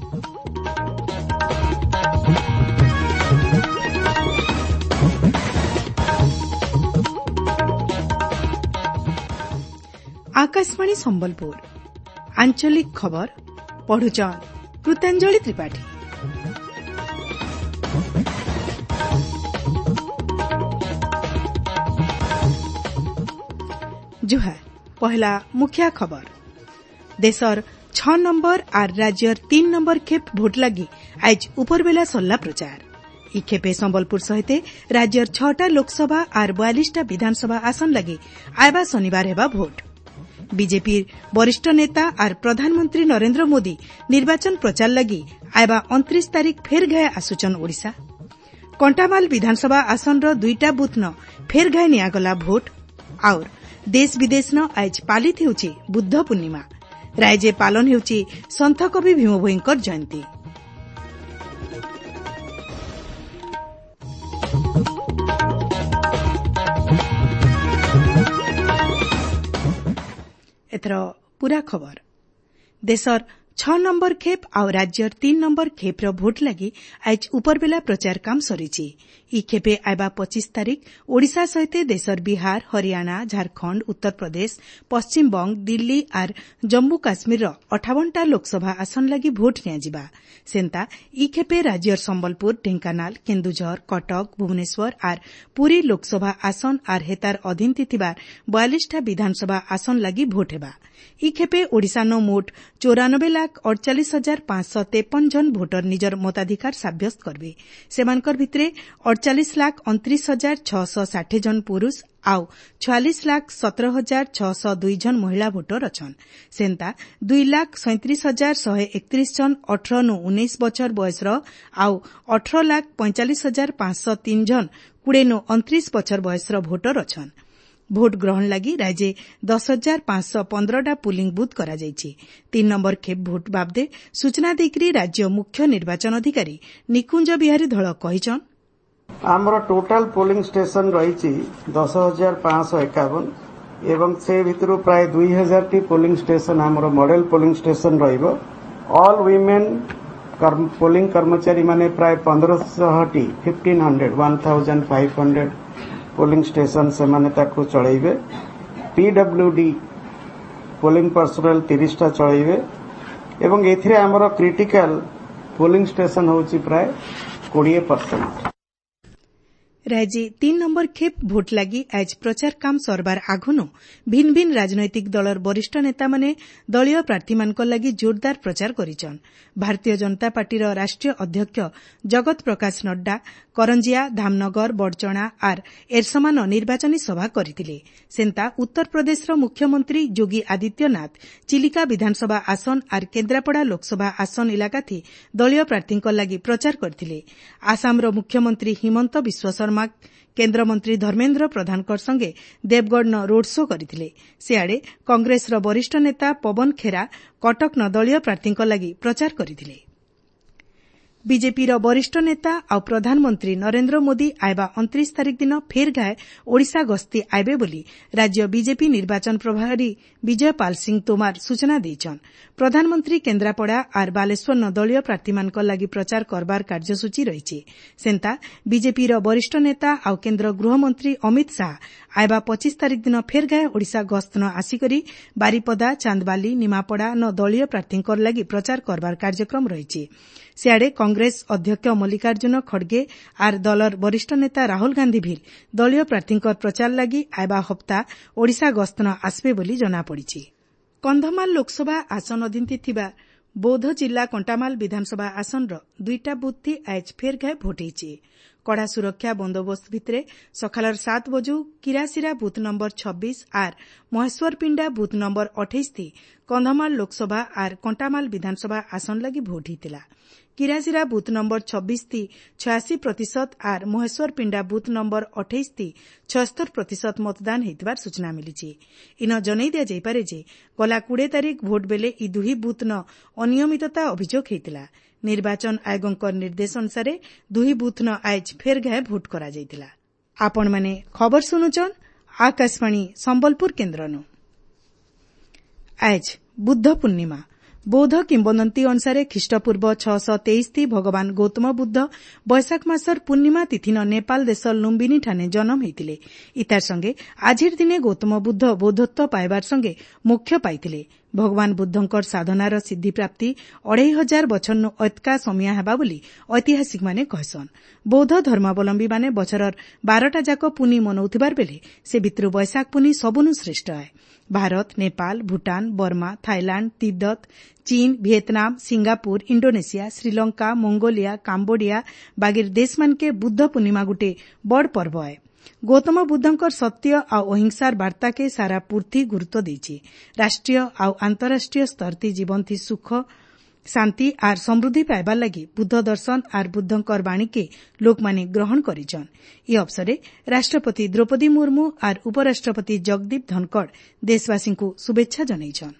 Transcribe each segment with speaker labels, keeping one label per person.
Speaker 1: आकाशवाणी संबलपुर आंचलिक खबर पढ़ुचन कृतांजलि त्रिपाठी। जुहार पहला मुख्य खबर देशर 6 नंबर और राज्यर 3 नंबर खेप भोट लगी आज उपरबेला सरला प्रचार। इ खेपे संबलपुर सहित राज्यर 6टा लोकसभा और 42टा विधानसभा आसन लगी आयबा शनिवार हेबा भोट। बीजेपी वरिष्ठ नेता और प्रधानमंत्री नरेंद्र मोदी निर्वाचन प्रचार लगी आयबा 29 तारीख फेर गए आसुचन ओडिशा। कंटामाल विधानसभा आसन रो 2टा बूथ न फेर गए नियागला भोट। और देश विदेश न आज पालित हेउची बुद्ध पूर्णिमा। राज्य पालन हेउची संत कवि भीम भोईंकर जयंती। एथर पूरा खबर देशर 6 नंबर खेप और राज्यर 3 नंबर खेप रो भोट लगी आज उपरबेला प्रचार काम सरीची। इ खेपे आयबा 25 तारीख ओडिशा सहित देशर बिहार, हरियाणा, झारखंड, उत्तर प्रदेश, पश्चिम बंग, दिल्ली और जम्मू काश्मीर रो 58टा लोकसभा आसन लगी भोट नियाजिबा। सेंता इ खेपे राज्यर संबलपुर, ढेंकानाल, केन्दुझर, कटक, भुवनेश्वर और पुरी लोकसभा आसन और हेतार अधीन थिबार 42टा विधानसभा आसन लगी भोट हेबा। इ खेपे ओडिशा न मोट 94,48,553 जन भोटर निजर मताधिकार साब्यस्त करबे। सेमानकर भितरे 48,29,660 जन पुरुष आउ 46,17,602 जन महिला भोटर अछन। सेंता 2,37,131 जन 18 नु 19 बछर बयसर आउ 18,45,503 जन 20 नु 29 बछर बयसर भोटर अछन। भोट ग्रहण लगी राज्य 10,515टा पुलिंग बूथ करा जायछि। 3 नंबर खेप भोट बाबदे सूचना देकरी राज्य मुख्य निर्वाचन अधिकारी निकुंज बिहारी धळ कहिछन
Speaker 2: आमर टोटाल पोलिंग स्टेशन रही 10,551 एवं से भितर प्राय 2,000 टी पोलिंग स्टेशन आमर मॉडल पोलिंग स्टेशन रहिबो। ऑल वीमेन पोलिंग कर्मचारी माने प्राय 1500 टी 1500 पोलिंग स्टेशन से माने ताकू चलाइबे। पीडब्ल्यूडी पोलिंग पर्सनल 30टा चलाइबे एवं एथिरे आमर क्रिटिकल पोलिंग स्टेशन होची प्राय 20%।
Speaker 1: राज्य 3 नंबर खेप भोट लगी आज प्रचार काम सरबार आघुनो भिन्न भिन्न राजनैतिक दलर वरिष्ठ नेता माने दलीय प्रार्थी मानक लगी जोरदार प्रचार करिछन। भारतीय जनता पार्टीर राष्ट्रीय अध्यक्ष जगत प्रकाश नड्डा करंजिया, धामनगर, बड़चना और एरसमान निर्वाचनी सभा करथिले। सेंता उत्तर प्रदेशर मुख्यमंत्री योगी आदित्यनाथ चिलिका विधानसभा आसन और केन्द्रापड़ा लोकसभा आसन इलाका थी दलीय प्रार्थी लगी प्रचार करथिले। आसामर मुख्यमंत्री हिमंत बिश्व शर्मा केन्द्रमंत्री धर्मेन्द्र प्रधानकर संगे देवगढ़ न रोड शो करथिले। सियाड़े कांग्रेसर वरिष्ठ नेता पवन खेरा कटक न दलीय प्रार्थी लगी प्रचार करथिले। बीजेपीर वरिष्ठ नेता और प्रधानमंत्री नरेंद्र मोदी आयबा 29 तारीख दिन फेर गाए ओडिशा गस्ती आयबे बोली राज्य बीजेपी निर्वाचन प्रभारी विजय पाल सिंह तोमार सूचना देइछन। प्रधानमंत्री केन्द्रापड़ा और बालेश्वर न दलीय प्रार्थी मानक लगी प्रचार करबार कार्यसूची रहिछि। सेंता बीजेपीर वरिष्ठ नेता और केन्द्र गृहमंत्री अमित शाह आयबा 25 तारीख दिन फेर गाए ओडिशा गस्त न आसिकरी बारिपदा, चांदबाली, निमापड़ा न दलीय प्रार्थी लगी प्रचार करबार कार्यक्रम रहिछि। सियाड़े कांग्रेस अध्यक्ष मल्लिकार्जुन खड़गे और दलर वरिष्ठ नेता राहुल गांधी भी दलीय प्रार्थी प्रचार लगी आयबा हप्ता ओडिशा गस्त न आसबे बोली जनापड़ी। कंधमाल लोकसभा आसन अधीन थिबा बौद्ध जिला कंटामाल विधानसभा आसन 2टा बूथ थी आज फेर गाए भोट होइछि। कड़ा सुरक्षा बंदोबस्त भितरे सकालर 7 बजू किरासिरा बूथ नंबर 26 और महेश्वरपिंडा बूथ नंबर 28 थी कंधमाल लोकसभा और कंटामाल विधानसभा आसन लगी भोट होइतिला। किरासिरा बूथ नंबर 26 थी 86% और महेश्वरपिंडा बूथ नंबर 28 थी 76% मतदान होइतिबार सूचना मिली। इन जनई दिया जाइपारे जे गला 20 तारीख भोट बेले इ दुही बूथ न अनियमितता अभियोग होइतिला। निर्वाचन आयोगक निर्देश अनुसार दुही बूथ न आज फेर गाए भोट करा जाइतिला। आपण माने खबर सुनुचन आकाशवाणी संबलपुर केन्द्रनु। आज बुद्ध पूर्णिमा बौद्ध किंबदंती अनुसार ख्रीष्टपूर्व 623 भगवान गौतम बुद्ध बैशाख मासर पूर्णिमा तिथिन नेपाल देश लुम्बिनी ठाने जन्म होइतिले। इतार संगे आजिर दिने गौतम बुद्ध बौद्धत्व पाइबार संगे मोक्ष पाइतिले। भगवान बुद्धंकर साधनार सिद्धि प्राप्ति 2500 बछरनु ऐतका समिया हेबा बोली ऐतिहासिक माने कहसन। बौद्ध धर्मावलंबी माने बछरर 12टा जाक पुनी मनाउथिबार बेले से भितरु बैशाख पुनी सबुनु श्रेष्ठ है। Bharat, Nepal, Bhutan, Burma, Thailand, Tibet, चीन, Vietnam, Singapore, Indonesia, Sri Lanka, Mongolia, Cambodia बागिर देश मानके बुद्ध पूर्णिमा गुटे बड़ पर्व है। गौतम बुद्धंकर सत्य आउ अहिंसार वार्ता के सारा पूर्ति गुरुत्व देछि। राष्ट्रीय आउ अंतर्राष्ट्रीय स्तर ती जीवन थी सुख शांति आर समृद्धि पाइबार लगी बुद्ध दर्शन आर बुद्धंकर वाणी के लोक माने ग्रहण करिछन। ई अवसरे राष्ट्रपति द्रौपदी मुर्मू आर उपराष्ट्रपति जगदीप धनखड़ देशवासी को शुभेच्छा जनाइछन।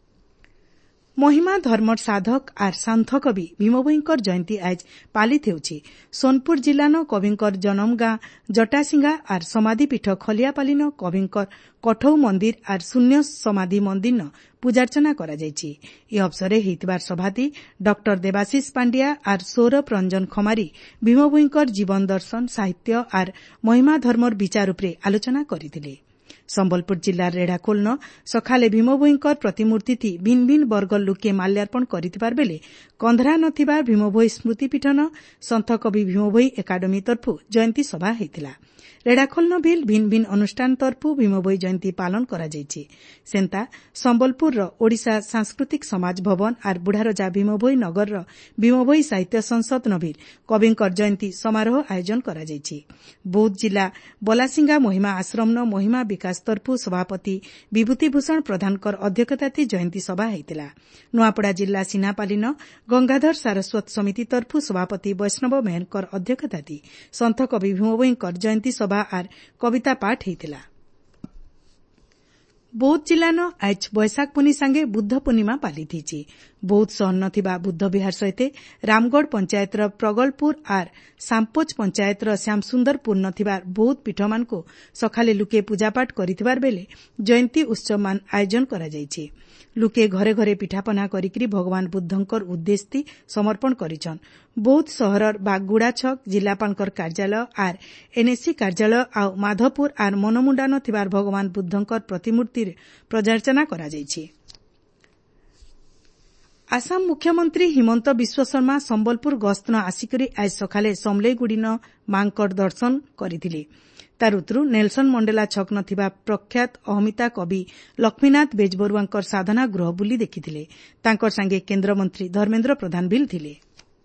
Speaker 1: महिमा धर्मर साधक आर सान्थ कवि भीमभोईंकर जयंती आज पालित हेउछि। सोनपुर जिल्लानो कविंकर जन्म गाँ जटासिंगा आर समाधिपीठ खलियापालिनो कविंकर कठौ मंदिर आर शून्य समाधि मंदिर पूजार्चना करा जायछि। ई अवसरे हेइतबार सभाती डॉक्टर देवाशीष पांड्या आर सौरभ रंजन खमारी भीमभोईंकर जीवन दर्शन साहित्य आर महिमा धर्मर विचार उपरे आलोचना करिथिले। संबलपुर जिल्ला रेढ़ाखोलन सखाले भीमभोईंकर प्रतिमूर्ति थी भिन्न भिन्न वर्ग लोके माल्यार्पण करिथिबार बेले कंधरा नथिबा भीमभोई स्मृतिपीठन सन्थ कवि भीमभोई एकाडेमी तरफु जयंती सभा हेतिला। रेढ़ाखोलन भिल भिन्न भिन्न अनुष्ठान तरफु भीमभोई जयंती पालन करा जायछि। सेंता संबलपुर ओडिशा सांस्कृतिक समाज भवन आर बुढ़ारजा भीमभोई नगर भीमभोई साहित्य संसद नभिल कविंकर जयंती समारोह आयोजन करा जायछि। बौद्ध जिला बलासिंगा महिमा आश्रमन महिमा विकास तरफु सभापति विभूतिभूषण प्रधानकर अध्यक्षताती जयंती सभा हेतिला। नुआपड़ा जिला सिन्हापालिन गंगाधर सारस्वत समिति तरफु सभापति वैष्णव मेहरकर अध्यक्षताती सन्थ कवि भीमभोईंकर जयंती सभा आर कविता पाठ हेतिला। बौद्ध जिल्लान आज बैशाख पुनी सांगे बुद्ध पूर्णिमा पालित होइछि। बौद्ध सहर नथिबा बुद्ध विहार सहित रामगढ़ पंचायतर प्रगलपुर आर साम्पोच पंचायतर श्यामसुंदरपुर नथिबा बौद्ध पीठमानको सखाले लुके पूजापाठ करिथिबार बेले जयंती उत्सव मान आयोजन करा जायछि। लुके घरे घरे पिठापना करिकरी भगवान बुद्धंकर उद्देश्य समर्पण करिछन। बौद्ध सहरर बागुड़ा छक जिलापालकर कार्यालय आर एनएससी कार्यालय आउ माधवपुर आर मनमुंडा नथिबार भगवान बुद्धंकर प्रतिमूर्ति प्रजार्चना करा जायछि। आसाम मुख्यमंत्री हिमंत बिश्व शर्मा संबलपुर गस्तन आसिकरी आज सखाले समलेईगुड़ीन मांकर दर्शन करिथिले। तारुतरु नेल्सन मंडेला छक नथिबा प्रख्यात अहमिता कवि लक्ष्मीनाथ बेजबरुआंकर साधना गृह बुली देखिथिले। तांकर संगे केन्द्रमंत्री धर्मेन्द्र प्रधान बिल थिले।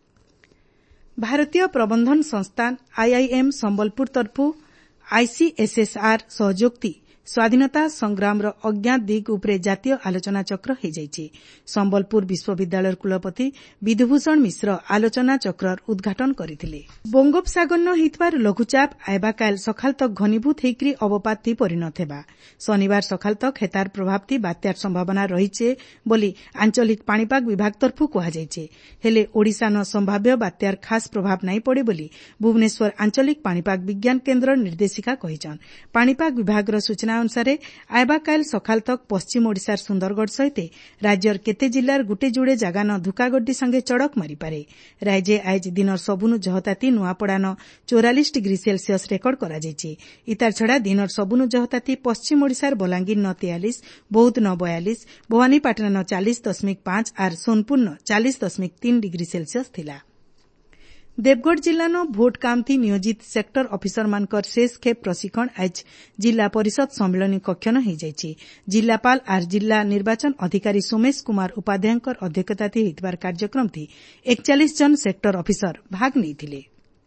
Speaker 1: भारतीय प्रबंधन संस्थान आईआईएम संबलपुर तरफु आईसीएसएसआर सहयोगती स्वाधीनता संग्राम अज्ञात दिग उपरे जातीय आलोचना चक्र हो जाइछि। संबलपुर विश्वविद्यालय कुलपति विधुभूषण मिश्र आलोचना चक्र उद्घाटन करथिले। बंगोपसागर न हितबार लघुचाप आइबा काल सखाल तक घनीभूत हेकरी अवपात परिणत हेबा। शनिवार सखाल तक हेतार प्रभावती बात्यार संभावना रहिछे बोली आंचलिक पाणीपाग विभाग तरफु कहा जाइछे। हेले ओडिशा न संभाव्य बात्यार खास प्रभाव नहीं पड़े बोली भुवनेश्वर आंचलिक पाणीपाग विज्ञान केन्द्र निर्देशिका कहिछन। पाणीपाग विभाग सूचना अनुसार आइबा काल सखाल तक पश्चिम ओडिशार सुंदरगढ़ सहित राज्यर केते जिल्लार गुटे जुड़े जागा न धुकागड्डी संगे चड़क मारिपारे। राज्य आज दिनर सबुनु जहताती नुआपड़ा न 44 डिग्री सेल्सियस रेकर्ड करा जायछि। इतार छड़ा दिनर सबुनु जहताती पश्चिम ओडिशार बलांगीर न 43, बौद्ध न 42, भवानीपाटना न 40.5 आर सोनपुर न 40.3 डिग्री सेल्सियस थिला। देवगढ़ जिल्लान भोट कामथी नियोजित सेक्टर अफिसर मानकर शेष खेप प्रशिक्षण आज जिला परिषद सम्मेलन कक्षन हो जाइछि। जिल्लापाल आर जिला निर्वाचन अधिकारी सोमेश कुमार उपाध्यायकर अध्यक्षताती हेतबार कार्यक्रम थी 41 जन सेक्टर अफिसर भाग नैथिले।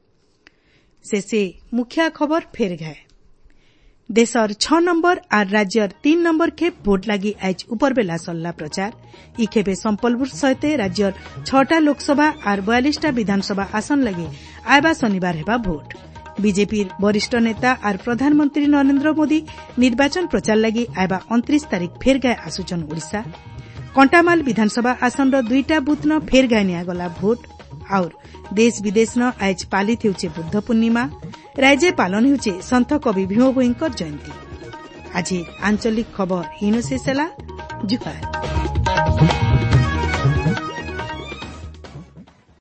Speaker 1: शेषे मुख्य खबर फेर गए। देशर 6 नंबर आर राज्यर 3 नंबर खेप भोट लगी आज उपरबेला सल्ला प्रचार। ई खेपे संबलपुर सहित राज्यर 6टा लोकसभा आर 42टा विधानसभा आसन लगी आइबा शनिवार हेबा भोट। बीजेपी वरिष्ठ नेता आर प्रधानमंत्री नरेंद्र मोदी निर्वाचन प्रचार लगी आइबा 29 तारिख फेर गए आसुचन ओडिशा। कंटामाल विधानसभा आसन 2टा बूथ न फेर गए नियागला भोट। और देश विदेश न आज पालित हेउछे बुद्ध पूर्णिमा। राज्य पालन हेउछे सन्थ कवि भीमभोईंकर जयंती। आज आंचलिक खबर इनो शेष होला। जुहार।